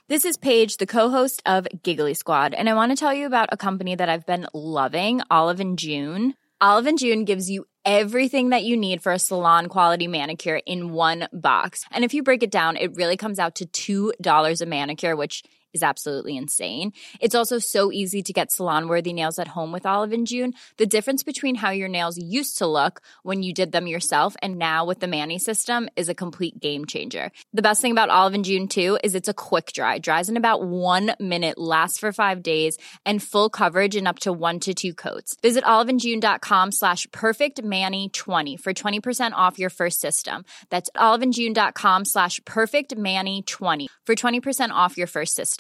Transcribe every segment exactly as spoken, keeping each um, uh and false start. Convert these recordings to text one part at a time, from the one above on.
This is Paige, the co-host of Giggly Squad, and I want to tell you about a company that I've been loving, Olive and June. Olive and June gives you everything that you need for a salon-quality manicure in one box. And if you break it down, it really comes out to two dollars a manicure, which is absolutely insane. It's also so easy to get salon-worthy nails at home with Olive and June. The difference between how your nails used to look when you did them yourself and now with the Mani system is a complete game changer. The best thing about Olive and June, too, is it's a quick dry. Dries in about one minute, lasts for five days, and full coverage in up to one to two coats. Visit oliveandjune.com slash perfectmani20 for twenty percent off your first system. That's oliveandjune.com slash perfectmani20 for twenty percent off your first system.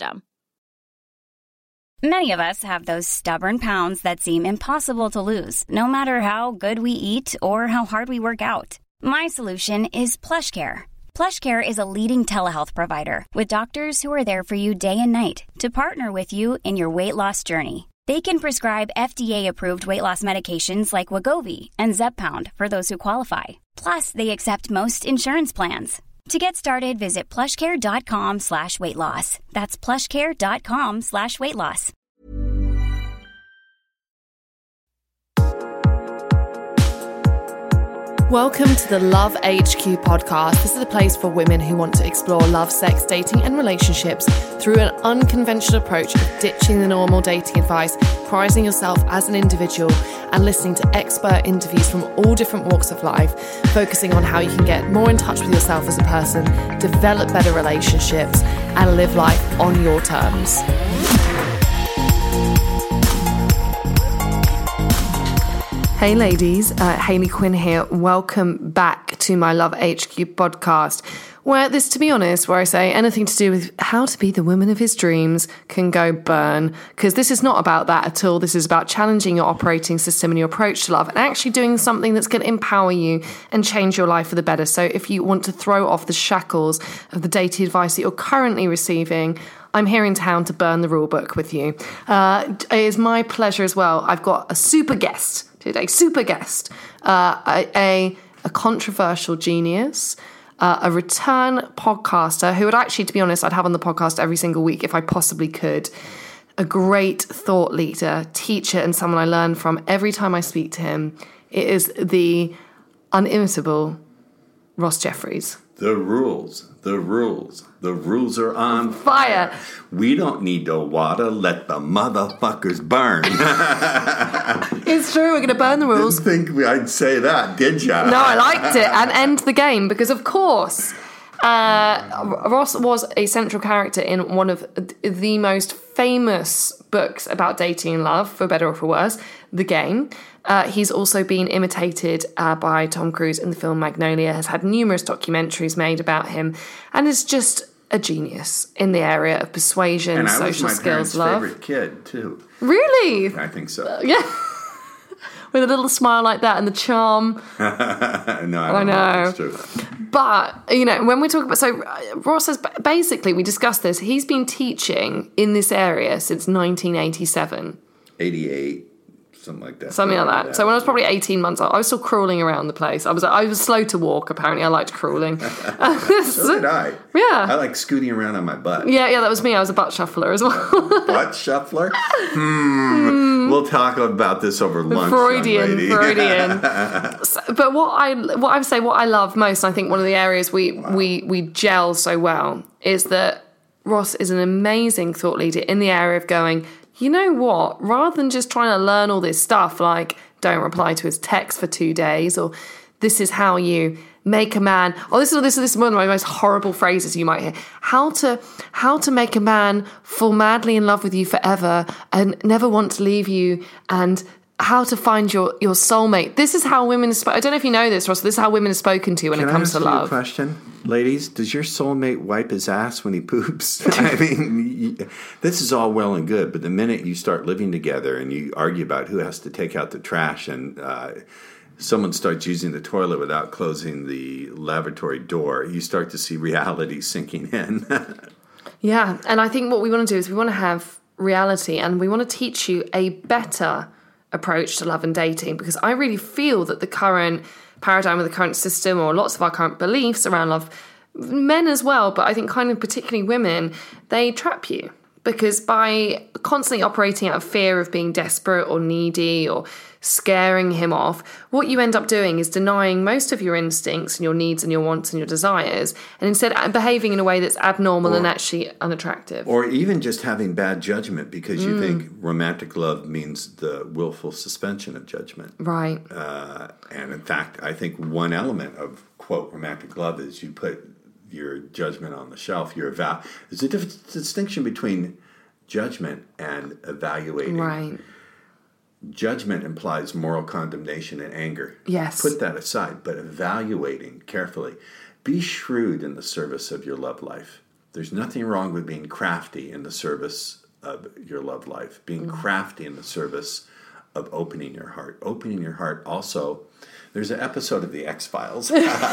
Many of us have those stubborn pounds that seem impossible to lose, no matter how good we eat or how hard we work out. My solution is PlushCare. PlushCare is a leading telehealth provider with doctors who are there for you day and night to partner with you in your weight loss journey. They can prescribe F D A-approved weight loss medications like Wegovy and Zepbound for those who qualify. Plus, they accept most insurance plans. To get started, visit plushcare.com slash weight loss. That's plushcare.com slash weight loss. Welcome to the Love H Q podcast. This is a place for women who want to explore love, sex, dating and relationships through an unconventional approach of ditching the normal dating advice, prizing yourself as an individual and listening to expert interviews from all different walks of life, focusing on how you can get more in touch with yourself as a person, develop better relationships and live life on your terms. Hey ladies, uh, Hayley Quinn here. Welcome back to my Love H Q podcast, where this, to be honest, where I say anything to do with how to be the woman of his dreams can go burn, because this is not about that at all. This is about challenging your operating system and your approach to love and actually doing something that's going to empower you and change your life for the better. So if you want to throw off the shackles of the dating advice that you're currently receiving, I'm here in town to burn the rule book with you. Uh, it is my pleasure as well. I've got a super guest today, super guest, uh, a, a controversial genius, uh, a return podcaster who would actually, to be honest, I'd have on the podcast every single week if I possibly could. A great thought leader, teacher, and someone I learn from every time I speak to him. It is the unimitable Ross Jeffries. The rules, the rules, the rules are on fire. fire. We don't need to water, let the motherfuckers burn. It's true, we're going to burn the rules. Didn't think I'd say that, did ya? No, I liked it. And end the game, because of course, uh, Ross was a central character in one of the most famous books about dating and love, for better or for worse, The Game. Uh, he's also been imitated uh, by Tom Cruise in the film Magnolia, has had numerous documentaries made about him, and is just a genius in the area of persuasion, and social I was my skills, parents' love. favorite kid, too. Really? I think so. Uh, yeah. With a little smile like that and the charm. no, I, don't I know. know. It's true. But, you know, when we talk about... So, Ross says, basically, we discussed this. He's been teaching in this area since nineteen eighty-seven. eighty-eight. Something like that. Something like that. that. So when I was probably eighteen months old, I was still crawling around the place. I was I was slow to walk, apparently. I liked crawling. So did I. Yeah. I like scooting around on my butt. Yeah, yeah, that was me. I was a butt shuffler as well. Butt shuffler? Hmm. We'll talk about this over lunch. Freudian, Freudian. So, but what I what I would say, what I love most, and I think one of the areas we, wow. we, we gel so well, is that Ross is an amazing thought leader in the area of going, you know what, rather than just trying to learn all this stuff like don't reply to his text for two days or this is how you make a man, or this is this is this is one of my most horrible phrases you might hear. How to how to make a man fall madly in love with you forever and never want to leave you, and how to find your, your soulmate. This is how women are I don't know if you know this, Ross, this is how women are spoken to when Can it comes I ask to love. You a question? Ladies, does your soulmate wipe his ass when he poops? I mean, this is all well and good, but the minute you start living together and you argue about who has to take out the trash and uh, someone starts using the toilet without closing the lavatory door, you start to see reality sinking in. Yeah, and I think what we want to do is we want to have reality and we want to teach you a better approach to love and dating, because I really feel that the current paradigm of the current system, or lots of our current beliefs around love, men as well, but I think kind of particularly women, they trap you. Because by constantly operating out of fear of being desperate or needy or scaring him off, what you end up doing is denying most of your instincts and your needs and your wants and your desires, and instead behaving in a way that's abnormal or, and actually unattractive. Or even just having bad judgment because you mm. think romantic love means the willful suspension of judgment. Right. Uh, and in fact, I think one element of, quote, romantic love is you put your judgment on the shelf. Your eva- There's a diff- distinction between judgment and evaluating. Right. Judgment implies moral condemnation and anger. Yes. Put that aside, but evaluating carefully. Be shrewd in the service of your love life. There's nothing wrong with being crafty in the service of your love life. Being mm. crafty in the service of opening your heart. Opening your heart also. There's an episode of The X-Files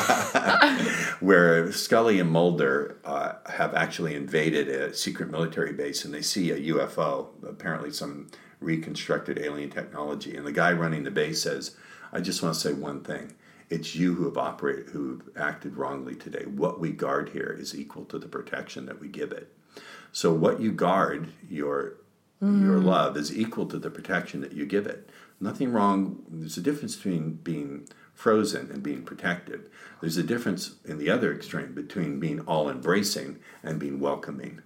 where Scully and Mulder uh, have actually invaded a secret military base, and they see a U F O, apparently some reconstructed alien technology. And the guy running the base says, I just want to say one thing. It's you who have operated, who have acted wrongly today. What we guard here is equal to the protection that we give it. So what you guard, your mm. your love, is equal to the protection that you give it. Nothing wrong. There's a difference between being frozen and being protected. There's a difference in the other extreme between being all-embracing and being welcoming.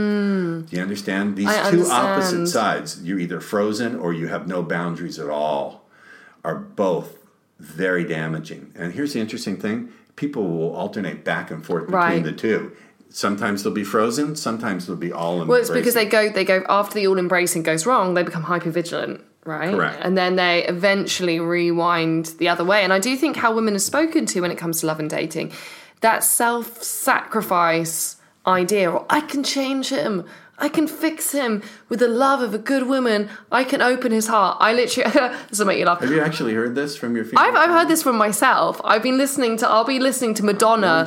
Mm. Do you understand? These I two understand. opposite sides, you're either frozen or you have no boundaries at all, are both very damaging. And here's the interesting thing. People will alternate back and forth between right. the two. Sometimes they'll be frozen, sometimes they'll be all-embracing. Well, it's because they go, they go after the all-embracing goes wrong, they become hyper-vigilant. Right. Correct. And then they eventually rewind the other way. And I do think how women are spoken to when it comes to love and dating, that self-sacrifice idea, or I can change him, I can fix him with the love of a good woman, I can open his heart. I literally, this will make you laugh. Have you actually heard this from your female I've, I've heard this from myself. I've been listening to, I'll be listening to Madonna,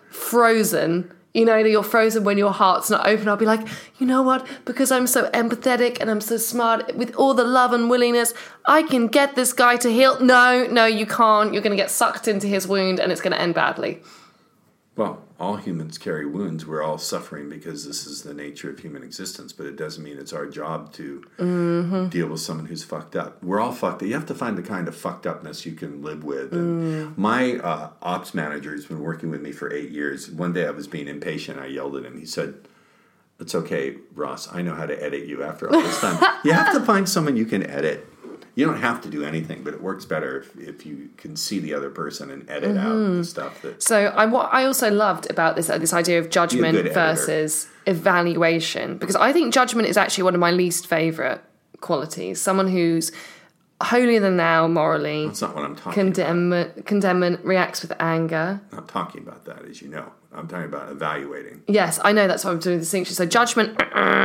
Frozen. You know, you're frozen when your heart's not open. I'll be like, you know what? Because I'm so empathetic and I'm so smart, with all the love and willingness, I can get this guy to heal. No, no, you can't. You're going to get sucked into his wound and it's going to end badly. Well, all humans carry wounds. We're all suffering because this is the nature of human existence, but it doesn't mean it's our job to mm-hmm. deal with someone who's fucked up. We're all fucked up. You have to find the kind of fucked upness you can live with. And mm. my uh, ops manager has been working with me for eight years. One day I was being impatient. I yelled at him. He said, it's okay, Ross. I know how to edit you after all this time. You have to find someone you can edit. You don't have to do anything, but it works better if, if you can see the other person and edit mm-hmm. out the stuff that... So I, what I also loved about this uh, this idea of judgment versus evaluation, because I think judgment is actually one of my least favourite qualities. Someone who's holier than thou morally. That's not what I'm talking condemn, about. Condemn, reacts with anger. I'm not talking about that, as you know. I'm talking about evaluating. Yes, I know, that's why I'm doing the distinction. So judgment,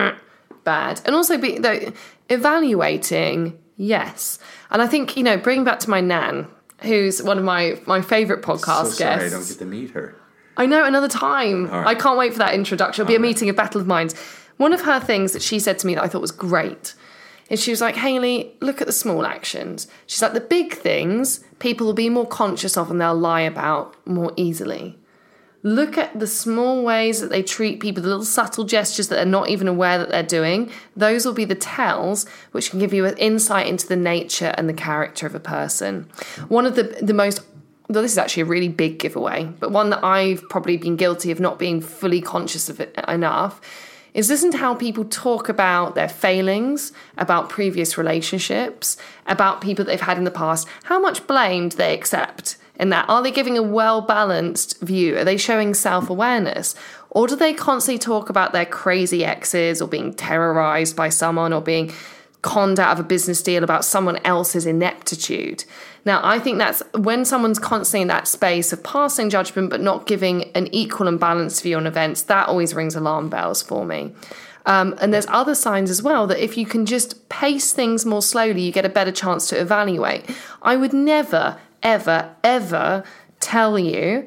bad. And also be, though, evaluating... Yes. And I think, you know, bringing back to my nan, who's one of my, my favourite podcast so sorry guests. I don't get to meet her. I know, another time. Right. I can't wait for that introduction. It'll be All a right. meeting of Battle of Minds. One of her things that she said to me that I thought was great is she was like, Hayley, look at the small actions. She's like, the big things people will be more conscious of and they'll lie about more easily. Look at the small ways that they treat people, the little subtle gestures that they're not even aware that they're doing. Those will be the tells which can give you an insight into the nature and the character of a person. One of the, the most, well, this is actually a really big giveaway, but one that I've probably been guilty of not being fully conscious of it enough, is listen to how people talk about their failings, about previous relationships, about people that they've had in the past. How much blame do they accept in that? Are they giving a well-balanced view? Are they showing self-awareness? Or do they constantly talk about their crazy exes or being terrorized by someone or being conned out of a business deal about someone else's ineptitude? Now, I think that's when someone's constantly in that space of passing judgment but not giving an equal and balanced view on events, that always rings alarm bells for me. Um, and there's other signs as well that if you can just pace things more slowly, you get a better chance to evaluate. I would never, ever, ever tell you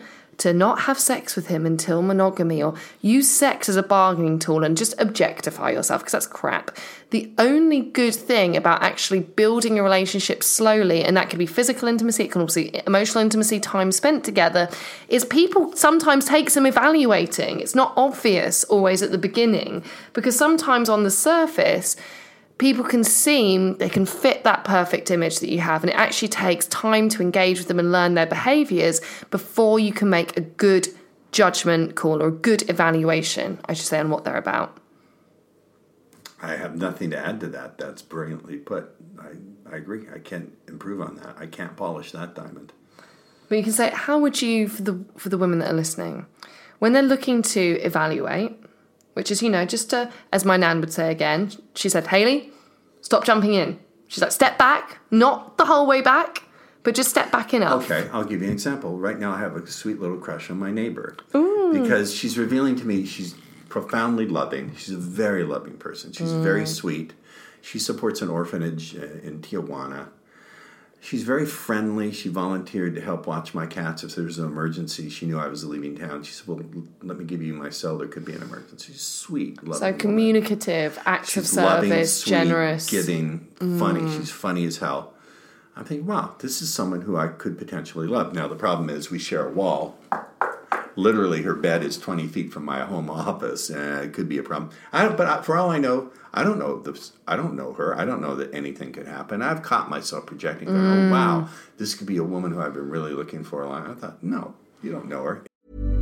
to not have sex with him until monogamy, or use sex as a bargaining tool and just objectify yourself, because that's crap. The only good thing about actually building a relationship slowly, and that can be physical intimacy, it can also be emotional intimacy, time spent together, is people sometimes take some evaluating. It's not obvious always at the beginning, because sometimes on the surface, people can seem, they can fit that perfect image that you have, and it actually takes time to engage with them and learn their behaviours before you can make a good judgment call or a good evaluation, I should say, on what they're about. I have nothing to add to that. That's brilliantly put. I, I agree. I can't improve on that. I can't polish that diamond. But you can say, how would you, for the for the women that are listening, when they're looking to evaluate, which is, you know, just to, as my nan would say again, she said, Hayley, stop jumping in. She's like, step back, not the whole way back, but just step back enough. Okay, I'll give you an example. Right now I have a sweet little crush on my neighbor. Ooh. Because she's revealing to me she's profoundly loving. She's a very loving person. She's mm. very sweet. She supports an orphanage in Tijuana. She's very friendly. She volunteered to help watch my cats if there was an emergency. She knew I was leaving town. She said, well, let me give you my cell. There could be an emergency. She's sweet, loving So communicative, woman. acts She's of service, loving, sweet, generous. giving, funny. Mm. She's funny as hell. I'm thinking, wow, this is someone who I could potentially love. Now, the problem is we share a wall. Literally, her bed is twenty feet from my home office, and it could be a problem. I don't, but I, for all I know, I don't know this. I don't know her. I don't know that anything could happen. I've caught myself projecting, going, mm. "Oh, wow, this could be a woman who I've been really looking for a lot." I thought, no, you don't know her.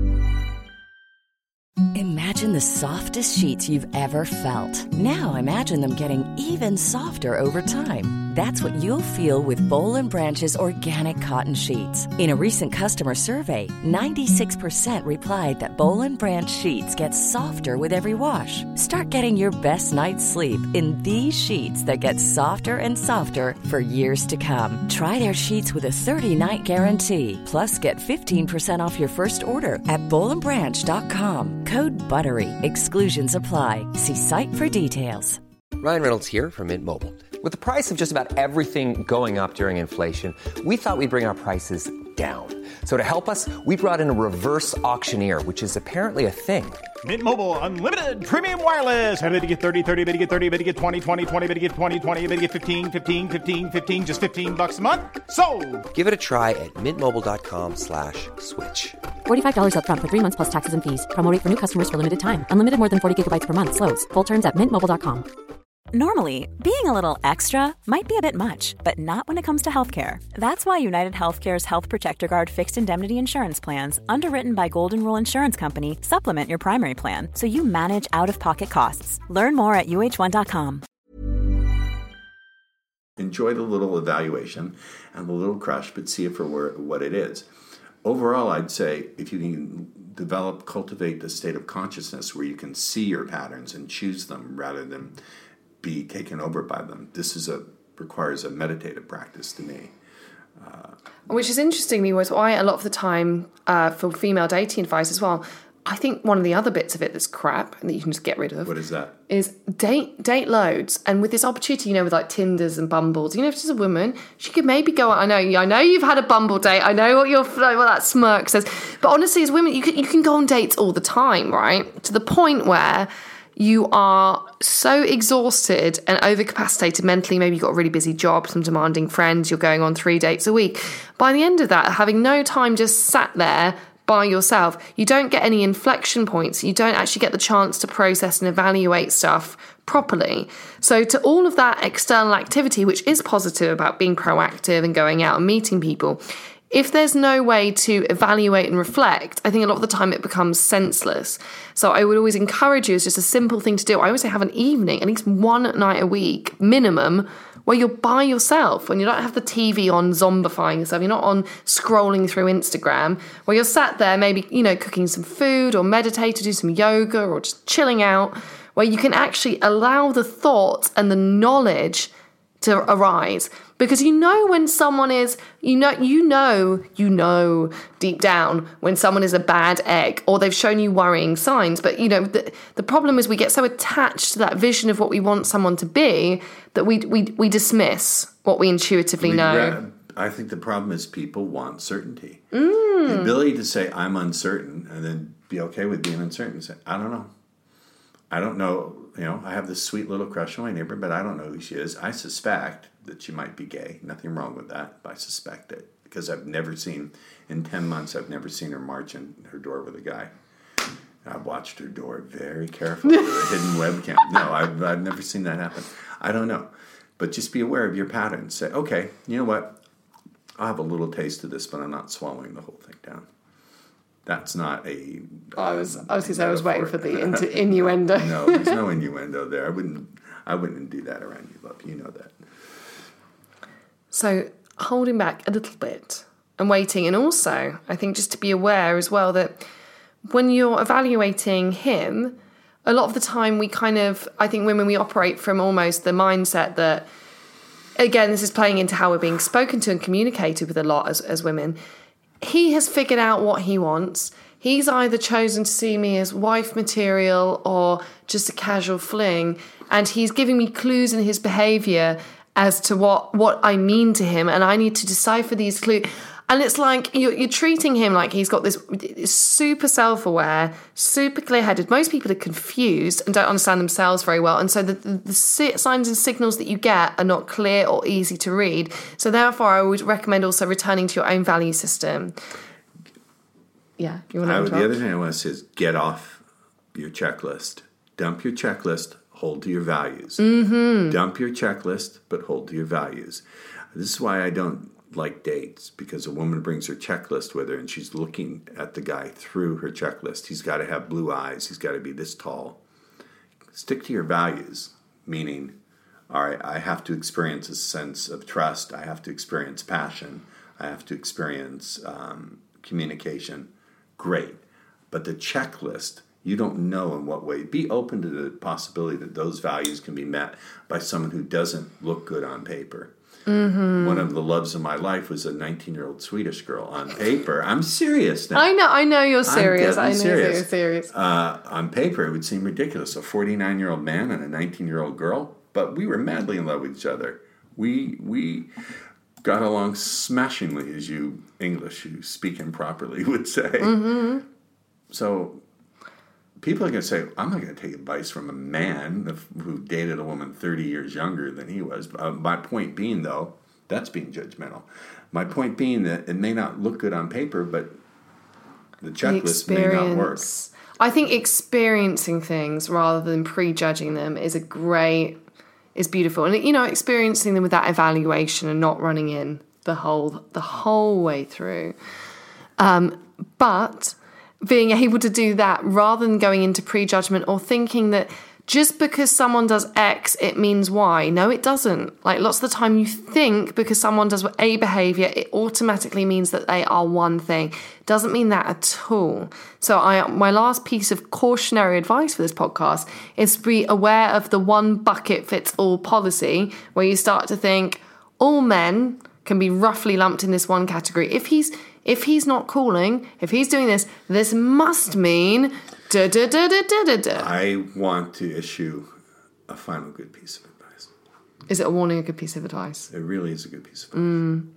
Imagine the softest sheets you've ever felt. Now imagine them getting even softer over time. That's what you'll feel with Boll and Branch's organic cotton sheets. In a recent customer survey, ninety-six percent replied that Boll and Branch sheets get softer with every wash. Start getting your best night's sleep in these sheets that get softer and softer for years to come. Try their sheets with a thirty-night guarantee. Plus, get fifteen percent off your first order at boll and branch dot com. Code BUTTERY. Exclusions apply. See site for details. Ryan Reynolds here from Mint Mobile. With the price of just about everything going up during inflation, we thought we'd bring our prices down. So to help us, we brought in a reverse auctioneer, which is apparently a thing. Mint Mobile Unlimited Premium Wireless. How to get thirty, thirty, how to get thirty, how to get twenty, twenty, twenty, how to get twenty, twenty, how to get fifteen, fifteen, fifteen, fifteen, just fifteen bucks a month? Sold! Give it a try at mintmobile.com slash switch. forty-five dollars up front for three months plus taxes and fees. Promo rate for new customers for limited time. Unlimited more than forty gigabytes per month. Slows full terms at mint mobile dot com. Normally, being a little extra might be a bit much, but not when it comes to healthcare. That's why United Healthcare's Health Protector Guard fixed indemnity insurance plans, underwritten by Golden Rule Insurance Company, supplement your primary plan so you manage out-of-pocket costs. Learn more at U H one dot com. Enjoy the little evaluation and the little crush, but see it for where, what it is. Overall, I'd say if you can develop, cultivate the state of consciousness where you can see your patterns and choose them rather than be taken over by them. This is a requires a meditative practice to me. Uh, Which is interesting me was why a lot of the time uh, for female dating advice as well, I think one of the other bits of it that's crap and that you can just get rid of. What is that? Is date date loads. And with this opportunity, you know, with like Tinders and Bumbles, you know, if she's a woman, she could maybe go, I know, I know you've had a Bumble date. I know what your what that smirk says. But honestly, as women, you can, you can go on dates all the time, right? To the point where you are so exhausted and overcapacitated mentally. Maybe you've got a really busy job, some demanding friends, you're going on three dates a week. By the end of that, having no time just sat there by yourself, you don't get any inflection points. You don't actually get the chance to process and evaluate stuff properly. So to all of that external activity, which is positive about being proactive and going out and meeting people, if there's no way to evaluate and reflect, I think a lot of the time it becomes senseless. So I would always encourage you, it's just a simple thing to do. I always say have an evening, at least one night a week, minimum, where you're by yourself, when you don't have the T V on zombifying yourself, you're not on scrolling through Instagram, where you're sat there maybe, you know, cooking some food or meditate to do some yoga or just chilling out, where you can actually allow the thoughts and the knowledge to arise. Because you know when someone is, you know, you know, you know deep down when someone is a bad egg or they've shown you worrying signs. But, you know, the, the problem is we get so attached to that vision of what we want someone to be that we we, we dismiss what we intuitively We'd know. ra- I think the problem is people want certainty. Mm. The ability to say, I'm uncertain, and then be okay with being uncertain. Say, I don't know. I don't know. You know, I have this sweet little crush on my neighbor, but I don't know who she is. I suspect that she might be gay. Nothing wrong with that. But I suspect it because I've never seen, in ten months, I've never seen her march in her door with a guy. I've watched her door very carefully with a hidden webcam. No, I've, I've never seen that happen. I don't know. But just be aware of your patterns. Say, okay, you know what? I'll have a little taste of this, but I'm not swallowing the whole thing down. That's not a... I was I was, I was waiting for the innu- innuendo. No, there's no innuendo there. I wouldn't I wouldn't do that around you, love. You know that. So, holding back a little bit and waiting. And also, I think just to be aware as well that when you're evaluating him, a lot of the time we kind of... I think women, we operate from almost the mindset that... Again, this is playing into how we're being spoken to and communicated with a lot as, as women. He has figured out what he wants. He's either chosen to see me as wife material or just a casual fling. And he's giving me clues in his behaviour as to what, what I mean to him. And I need to decipher these clues. And it's like you're, you're treating him like he's got this super self-aware, super clear-headed. Most people are confused and don't understand themselves very well. And so the, the, the signs and signals that you get are not clear or easy to read. So therefore, I would recommend also returning to your own value system. Yeah, you want to interrupt? The other thing I want to say is get off your checklist. Dump your checklist, hold to your values. Mm-hmm. Dump your checklist, but hold to your values. This is why I don't like dates, because a woman brings her checklist with her and she's looking at the guy through her checklist. He's got to have blue eyes. He's got to be this tall. Stick to your values, meaning, all right, I have to experience a sense of trust. I have to experience passion. I have to experience um, communication. Great. But the checklist, you don't know in what way. Be open to the possibility that those values can be met by someone who doesn't look good on paper. Mm-hmm. One of the loves of my life was a nineteen-year-old Swedish girl on paper. I'm serious now. I know, I know you're serious. I know serious. you're serious. Uh, on paper, it would seem ridiculous. A forty-nine-year-old man and a nineteen-year-old girl, but we were madly in love with each other. We we got along smashingly, as you English who speak improperly would say. Mm-hmm. So people are going to say, I'm not going to take advice from a man who dated a woman thirty years younger than he was. Uh, my point being, though, that's being judgmental. My point being that it may not look good on paper, but the checklist the may not work. I think experiencing things rather than prejudging them is a great, is beautiful. And, you know, experiencing them with that evaluation and not running in the whole, the whole way through. Um, but... being able to do that rather than going into prejudgment or thinking that just because someone does X, it means Y. No, it doesn't. Like lots of the time you think because someone does a behavior, it automatically means that they are one thing. Doesn't mean that at all. So I, my last piece of cautionary advice for this podcast is to be aware of the one bucket fits all policy where you start to think all men can be roughly lumped in this one category. If he's If he's not calling, if he's doing this, this must mean da da da da da da da. I want to issue a final good piece of advice. Is it a warning, a good piece of advice? It really is a good piece of advice. Mm.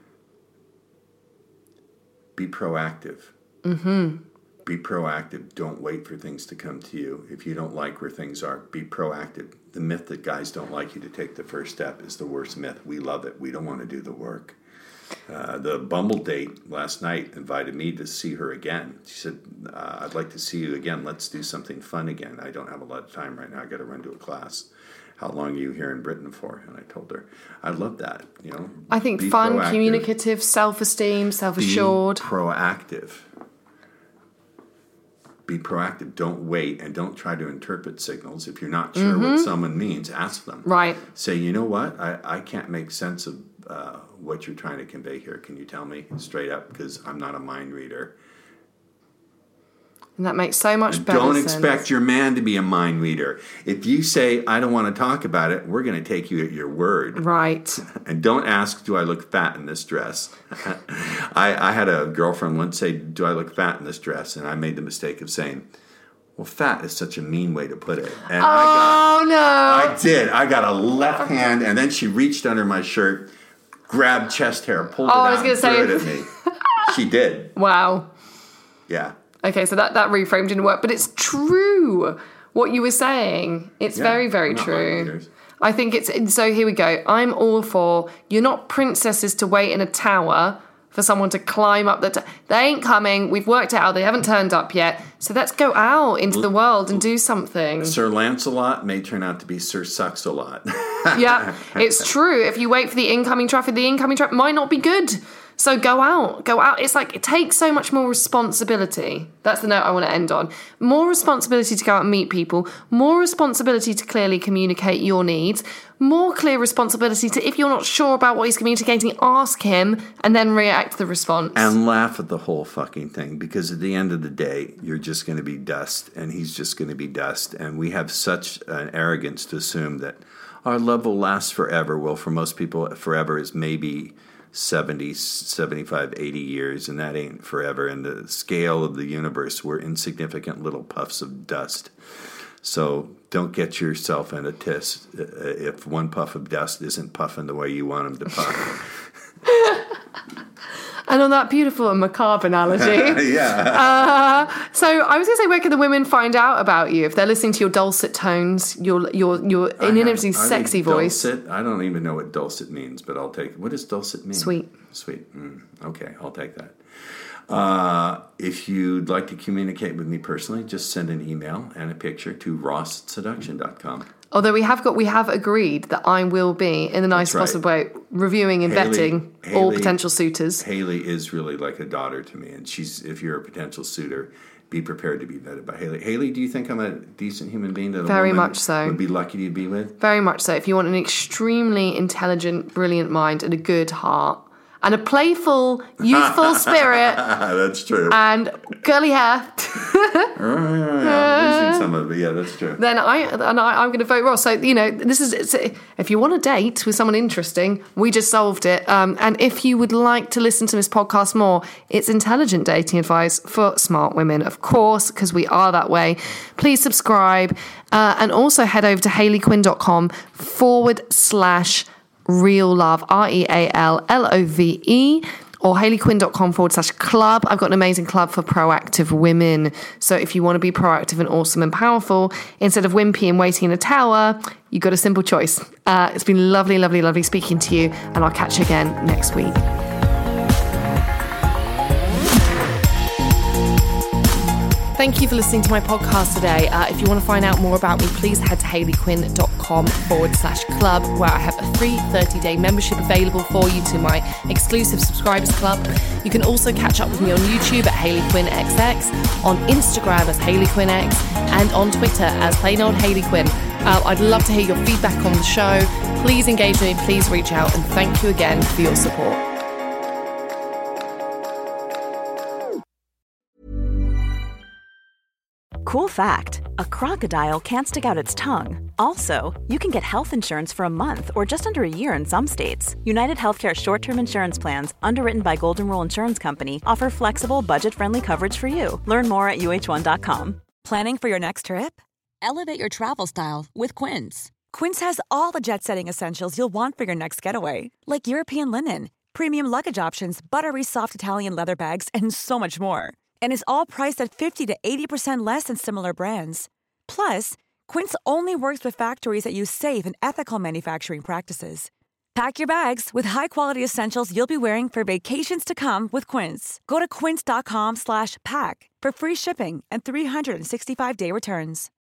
Be proactive. Mm-hmm. Be proactive. Don't wait for things to come to you. If you don't like where things are, be proactive. The myth that guys don't like you to take the first step is the worst myth. We love it. We don't want to do the work. Uh, the Bumble date last night invited me to see her again. She said, uh, I'd like to see you again. Let's do something fun again. I don't have a lot of time right now. I got to run to a class. How long are you here in Britain for? And I told her, I love that. You know, I think fun, proactive. Communicative, self-esteem, self-assured. Be proactive. Be proactive. Don't wait and don't try to interpret signals. If you're not sure mm-hmm. what someone means, ask them. Right. Say, you know what? I, I can't make sense of uh, what you're trying to convey here. Can you tell me straight up? Because I'm not a mind reader. And that makes so much and better don't sense. Don't expect your man to be a mind reader. If you say, I don't want to talk about it, we're going to take you at your word. Right. And don't ask, do I look fat in this dress? I, I had a girlfriend once say, do I look fat in this dress? And I made the mistake of saying, well, fat is such a mean way to put it. And oh, I got, no. I did. I got a left hand, and then she reached under my shirt, grabbed chest hair, pulled Oh, it I out, was gonna and say- threw it at me. She did. Wow. Yeah. Okay, so that, that reframe didn't work, but it's true what you were saying. It's Yeah, very, very I'm not true. lying, leaders. I think it's, so here we go. I'm all for, you're not princesses to wait in a tower for someone to climb up the... T- they ain't coming. We've worked it out. They haven't turned up yet. So let's go out into the world and do something. Sir Lancelot may turn out to be Sir Sucks-a-lot. Yeah, it's true. If you wait for the incoming traffic, the incoming traffic might not be good. So go out, go out. It's like, it takes so much more responsibility. That's the note I want to end on. More responsibility to go out and meet people. More responsibility to clearly communicate your needs. More clear responsibility to, if you're not sure about what he's communicating, ask him and then react to the response. And laugh at the whole fucking thing, because at the end of the day, you're just going to be dust, and he's just going to be dust. And we have such an arrogance to assume that our love will last forever. Well, for most people, forever is maybe seventy, seventy-five, eighty years, and that ain't forever. In the scale of the universe, we're insignificant little puffs of dust. So don't get yourself in a tiss if one puff of dust isn't puffing the way you want him to puff. And on that beautiful and macabre analogy. Yeah. Uh, so I was going to say, where can the women find out about you if they're listening to your dulcet tones, your your your inimitable sexy voice? Dulcet, I don't even know what dulcet means, but I'll take. What does dulcet mean? Sweet. Sweet. Mm, okay, I'll take that. Uh, if you'd like to communicate with me personally, just send an email and a picture to ross seduction dot com. Although we have got, we have agreed that I will be, in the nicest right. possible way, reviewing and Haley- vetting all Haley- potential suitors. Haley is really like a daughter to me, and she's. If you're a potential suitor, be prepared to be vetted by Haley. Haley, do you think I'm a decent human being that a Very woman much so. would be lucky to be with? Very much so. If you want an extremely intelligent, brilliant mind and a good heart and a playful, youthful spirit That's true. and curly hair, Oh, yeah, yeah. Losing some of it. Yeah, that's true. then I and I, I'm going to vote Ross. So you know, this is it's, if you want a date with someone interesting, we just solved it. Um, and if you would like to listen to this podcast more, it's intelligent dating advice for smart women, of course, because we are that way. Please subscribe uh, and also head over to haleyquinn.com forward slash real love, R E A L L O V E. Or haleyquinn.com forward slash club. I've got an amazing club for proactive women. So if you want to be proactive and awesome and powerful, instead of wimpy and waiting in a tower, you've got a simple choice. Uh, it's been lovely, lovely, lovely speaking to you. And I'll catch you again next week. Thank you for listening to my podcast today. Uh, if you want to find out more about me, please head to haleyquinn.com forward slash club, where I have a free thirty-day membership available for you to my exclusive subscribers club. You can also catch up with me on YouTube at HaleyQuinnXX, on Instagram as HaleyQuinnX, and on Twitter as plain old Haley Quinn. Uh, I'd love to hear your feedback on the show. Please engage with me, please reach out, and thank you again for your support. Cool fact, a crocodile can't stick out its tongue. Also, you can get health insurance for a month or just under a year in some states. United Healthcare short-term insurance plans, underwritten by Golden Rule Insurance Company, offer flexible, budget-friendly coverage for you. Learn more at U H one dot com. Planning for your next trip? Elevate your travel style with Quince. Quince has all the jet-setting essentials you'll want for your next getaway, like European linen, premium luggage options, buttery soft Italian leather bags, and so much more. And is all priced at fifty to eighty percent less than similar brands. Plus, Quince only works with factories that use safe and ethical manufacturing practices. Pack your bags with high-quality essentials you'll be wearing for vacations to come with Quince. Go to quince.com slash pack for free shipping and three sixty-five day returns.